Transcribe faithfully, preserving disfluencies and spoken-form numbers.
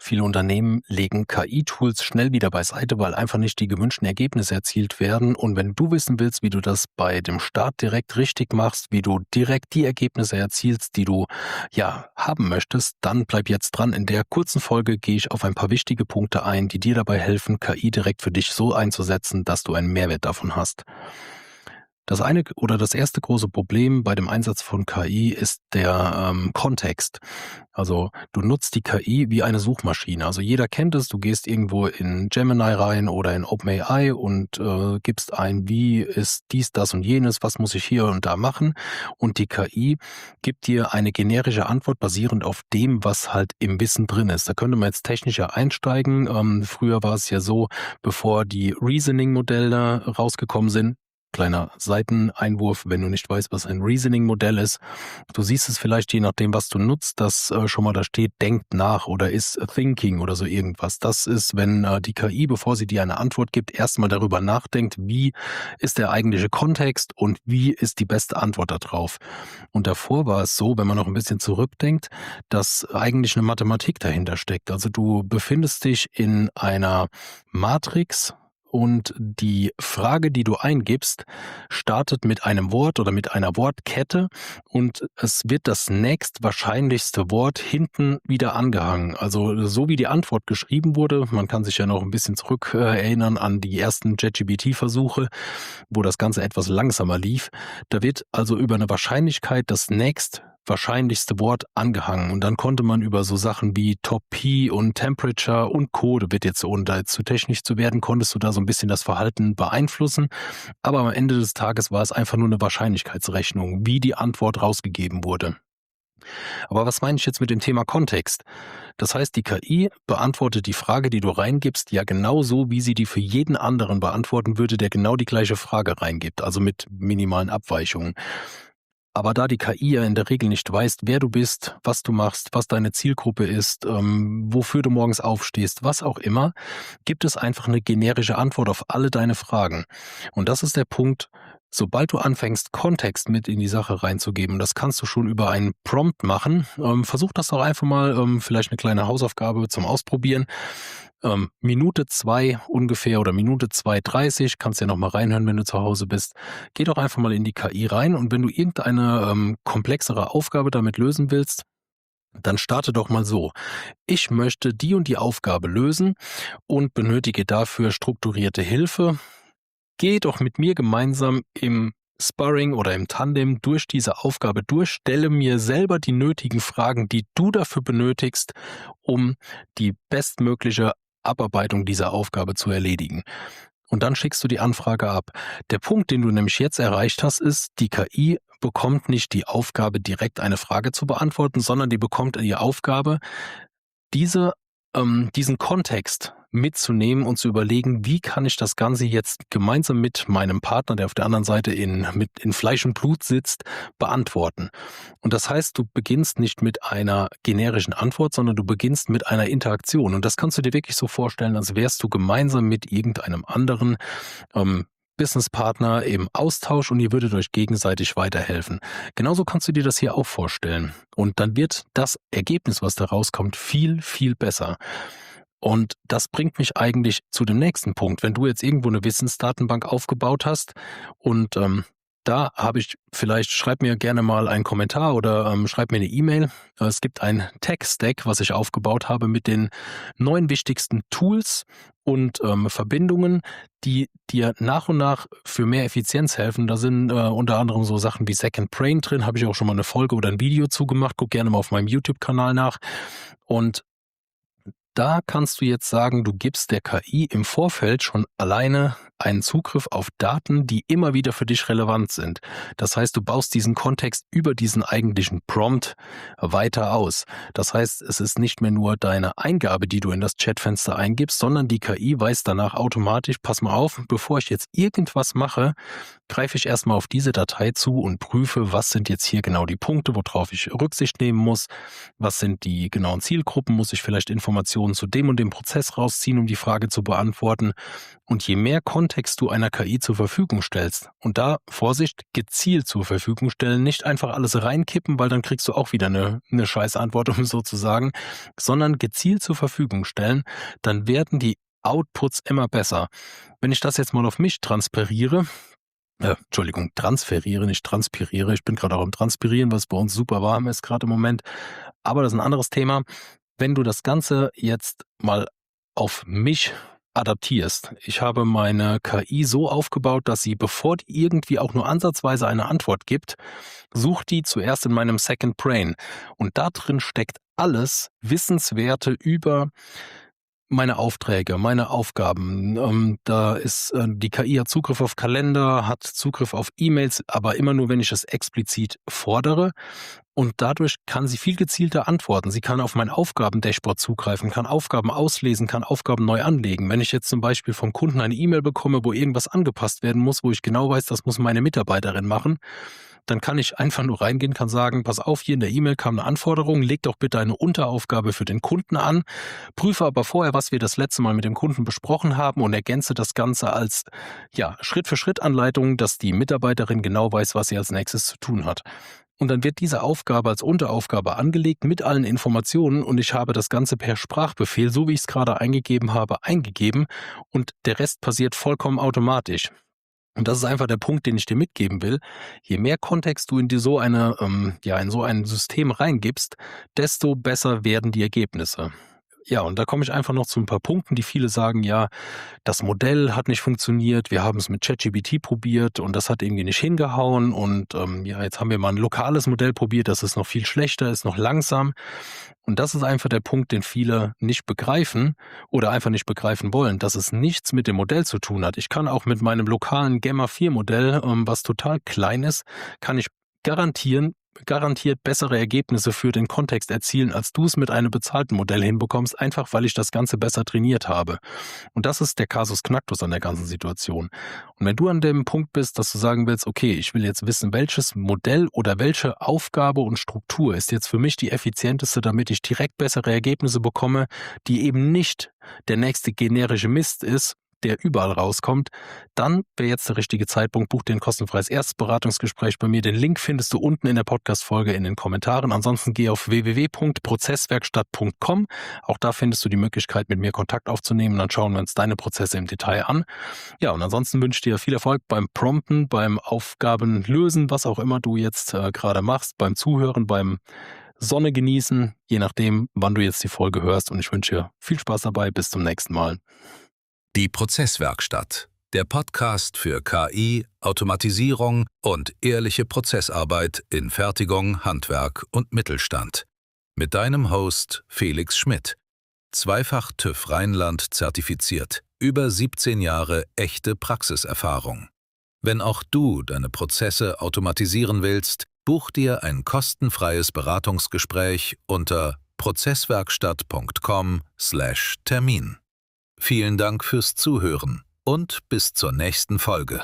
Viele Unternehmen legen K I-Tools schnell wieder beiseite, weil einfach nicht die gewünschten Ergebnisse erzielt werden. Und wenn du wissen willst, wie du das bei dem Start direkt richtig machst, wie du direkt die Ergebnisse erzielst, die du ja haben möchtest, dann bleib jetzt dran. In der kurzen Folge gehe ich auf ein paar wichtige Punkte ein, die dir dabei helfen, K I direkt für dich so einzusetzen, dass du einen Mehrwert davon hast. Das eine oder das erste große Problem bei dem Einsatz von K I ist der ähm, Kontext. Also du nutzt die K I wie eine Suchmaschine. Also jeder kennt es, du gehst irgendwo in Gemini rein oder in OpenAI und äh, gibst ein, wie ist dies, das und jenes, was muss ich hier und da machen? Und die K I gibt dir eine generische Antwort basierend auf dem, was halt im Wissen drin ist. Da könnte man jetzt technischer einsteigen. Ähm, früher war es ja so, bevor die Reasoning-Modelle rausgekommen sind. Kleiner Seiteneinwurf, wenn du nicht weißt, was ein Reasoning-Modell ist. Du siehst es vielleicht, je nachdem, was du nutzt, dass äh, schon mal da steht, denkt nach oder ist thinking oder so irgendwas. Das ist, wenn äh, die K I, bevor sie dir eine Antwort gibt, erstmal darüber nachdenkt, wie ist der eigentliche Kontext und wie ist die beste Antwort darauf. Und davor war es so, wenn man noch ein bisschen zurückdenkt, dass eigentlich eine Mathematik dahinter steckt. Also du befindest dich in einer Matrix, und die Frage, die du eingibst, startet mit einem Wort oder mit einer Wortkette und es wird das nächstwahrscheinlichste Wort hinten wieder angehangen. Also so wie die Antwort geschrieben wurde, man kann sich ja noch ein bisschen zurück äh, erinnern an die ersten ChatGPT-Versuche, wo das Ganze etwas langsamer lief. Da wird also über eine Wahrscheinlichkeit das nächst wahrscheinlichste Wort angehangen und dann konnte man über so Sachen wie Top P und Temperature und Code, wird jetzt, ohne da jetzt zu technisch zu werden, konntest du da so ein bisschen das Verhalten beeinflussen, aber am Ende des Tages war es einfach nur eine Wahrscheinlichkeitsrechnung, wie die Antwort rausgegeben wurde. Aber was meine ich jetzt mit dem Thema Kontext? Das heißt, die K I beantwortet die Frage, die du reingibst, ja genau so, wie sie die für jeden anderen beantworten würde, der genau die gleiche Frage reingibt, also mit minimalen Abweichungen. Aber da die K I ja in der Regel nicht weiß, wer du bist, was du machst, was deine Zielgruppe ist, ähm, wofür du morgens aufstehst, was auch immer, gibt es einfach eine generische Antwort auf alle deine Fragen. Und das ist der Punkt, sobald du anfängst, Kontext mit in die Sache reinzugeben, das kannst du schon über einen Prompt machen. Ähm, versuch das doch einfach mal, ähm, vielleicht eine kleine Hausaufgabe zum Ausprobieren. Ähm, Minute zwei ungefähr oder Minute zwei dreißig, kannst ja noch mal reinhören, wenn du zu Hause bist. Geh doch einfach mal in die K I rein und wenn du irgendeine ähm, komplexere Aufgabe damit lösen willst, dann starte doch mal so. Ich möchte die und die Aufgabe lösen und benötige dafür strukturierte Hilfe. Geh doch mit mir gemeinsam im Sparring oder im Tandem durch diese Aufgabe durch, stelle mir selber die nötigen Fragen, die du dafür benötigst, um die bestmögliche Abarbeitung dieser Aufgabe zu erledigen. Und dann schickst du die Anfrage ab. Der Punkt, den du nämlich jetzt erreicht hast, ist, die K I bekommt nicht die Aufgabe, direkt eine Frage zu beantworten, sondern die bekommt die Aufgabe, diese, ähm, diesen Kontext mitzunehmen und zu überlegen, wie kann ich das Ganze jetzt gemeinsam mit meinem Partner, der auf der anderen Seite in, mit, in Fleisch und Blut sitzt, beantworten. Und das heißt, du beginnst nicht mit einer generischen Antwort, sondern du beginnst mit einer Interaktion. Und das kannst du dir wirklich so vorstellen, als wärst du gemeinsam mit irgendeinem anderen ähm, Businesspartner im Austausch und ihr würdet euch gegenseitig weiterhelfen. Genauso kannst du dir das hier auch vorstellen. Und dann wird das Ergebnis, was da rauskommt, viel, viel besser. Und das bringt mich eigentlich zu dem nächsten Punkt. Wenn du jetzt irgendwo eine Wissensdatenbank aufgebaut hast und ähm, da habe ich vielleicht, schreib mir gerne mal einen Kommentar oder ähm, schreib mir eine E-Mail. Es gibt ein Tech-Stack, was ich aufgebaut habe mit den neun wichtigsten Tools und ähm, Verbindungen, die dir nach und nach für mehr Effizienz helfen. Da sind äh, unter anderem so Sachen wie Second Brain drin, habe ich auch schon mal eine Folge oder ein Video zugemacht. Guck gerne mal auf meinem YouTube-Kanal nach. Und da kannst du jetzt sagen, du gibst der K I im Vorfeld schon alleine einen Zugriff auf Daten, die immer wieder für dich relevant sind. Das heißt, du baust diesen Kontext über diesen eigentlichen Prompt weiter aus. Das heißt, es ist nicht mehr nur deine Eingabe, die du in das Chatfenster eingibst, sondern die K I weiß danach automatisch, pass mal auf, bevor ich jetzt irgendwas mache, greife ich erstmal auf diese Datei zu und prüfe, was sind jetzt hier genau die Punkte, worauf ich Rücksicht nehmen muss, was sind die genauen Zielgruppen, muss ich vielleicht Informationen zu dem und dem Prozess rausziehen, um die Frage zu beantworten. Und je mehr Kontext du einer K I zur Verfügung stellst, und da, Vorsicht, gezielt zur Verfügung stellen, nicht einfach alles reinkippen, weil dann kriegst du auch wieder eine, eine Scheißantwort, um so zu sagen, sondern gezielt zur Verfügung stellen, dann werden die Outputs immer besser. Wenn ich das jetzt mal auf mich transpiriere, äh, Entschuldigung, transferiere, nicht transpiriere, ich bin gerade auch am Transpirieren, was bei uns super warm ist gerade im Moment, aber das ist ein anderes Thema. Wenn du das Ganze jetzt mal auf mich adaptierst. Ich habe meine K I so aufgebaut, dass sie, bevor die irgendwie auch nur ansatzweise eine Antwort gibt, sucht die zuerst in meinem Second Brain. Und da drin steckt alles Wissenswerte über meine Aufträge, meine Aufgaben. Ähm, da ist äh, die K I hat Zugriff auf Kalender, hat Zugriff auf E-Mails, aber immer nur, wenn ich es explizit fordere. Und dadurch kann sie viel gezielter antworten. Sie kann auf mein Aufgaben-Dashboard zugreifen, kann Aufgaben auslesen, kann Aufgaben neu anlegen. Wenn ich jetzt zum Beispiel vom Kunden eine E-Mail bekomme, wo irgendwas angepasst werden muss, wo ich genau weiß, das muss meine Mitarbeiterin machen, dann kann ich einfach nur reingehen, kann sagen, pass auf, hier in der E-Mail kam eine Anforderung, leg doch bitte eine Unteraufgabe für den Kunden an, prüfe aber vorher, was wir das letzte Mal mit dem Kunden besprochen haben und ergänze das Ganze als ja, Schritt-für-Schritt-Anleitung, dass die Mitarbeiterin genau weiß, was sie als nächstes zu tun hat. Und dann wird diese Aufgabe als Unteraufgabe angelegt mit allen Informationen und ich habe das Ganze per Sprachbefehl, so wie ich es gerade eingegeben habe, eingegeben und der Rest passiert vollkommen automatisch. Und das ist einfach der Punkt, den ich dir mitgeben will. Je mehr Kontext du in die so eine, ähm, ja, in so ein System reingibst, desto besser werden die Ergebnisse. Ja, und da komme ich einfach noch zu ein paar Punkten, die viele sagen, ja, das Modell hat nicht funktioniert, wir haben es mit ChatGPT probiert und das hat irgendwie nicht hingehauen und ähm, ja, jetzt haben wir mal ein lokales Modell probiert, das ist noch viel schlechter, ist noch langsam. Und das ist einfach der Punkt, den viele nicht begreifen oder einfach nicht begreifen wollen, dass es nichts mit dem Modell zu tun hat. Ich kann auch mit meinem lokalen Gemma vier Modell, ähm, was total klein ist, kann ich garantieren, garantiert bessere Ergebnisse für den Kontext erzielen, als du es mit einem bezahlten Modell hinbekommst, einfach weil ich das Ganze besser trainiert habe. Und das ist der Kasus Knacktus an der ganzen Situation. Und wenn du an dem Punkt bist, dass du sagen willst, okay, ich will jetzt wissen, welches Modell oder welche Aufgabe und Struktur ist jetzt für mich die effizienteste, damit ich direkt bessere Ergebnisse bekomme, die eben nicht der nächste generische Mist ist, der überall rauskommt, dann wäre jetzt der richtige Zeitpunkt. Buch dir ein kostenfreies Erstberatungsgespräch bei mir. Den Link findest du unten in der Podcast-Folge in den Kommentaren. Ansonsten geh auf w w w punkt prozesswerkstatt punkt com. Auch da findest du die Möglichkeit, mit mir Kontakt aufzunehmen. Dann schauen wir uns deine Prozesse im Detail an. Ja, und ansonsten wünsche ich dir viel Erfolg beim Prompten, beim Aufgaben lösen, was auch immer du jetzt äh, gerade machst, beim Zuhören, beim Sonne genießen, je nachdem, wann du jetzt die Folge hörst. Und ich wünsche dir viel Spaß dabei. Bis zum nächsten Mal. Die Prozesswerkstatt, der Podcast für K I, Automatisierung und ehrliche Prozessarbeit in Fertigung, Handwerk und Mittelstand. Mit deinem Host Felix Schmidt. Zweifach TÜV Rheinland zertifiziert, über siebzehn Jahre echte Praxiserfahrung. Wenn auch du deine Prozesse automatisieren willst, buch dir ein kostenfreies Beratungsgespräch unter prozesswerkstatt punkt com slash Termin. Vielen Dank fürs Zuhören und bis zur nächsten Folge.